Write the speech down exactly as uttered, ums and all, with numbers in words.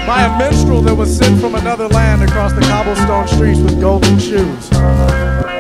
by a minstrel that was sent from another land across the cobblestone streets with golden shoes.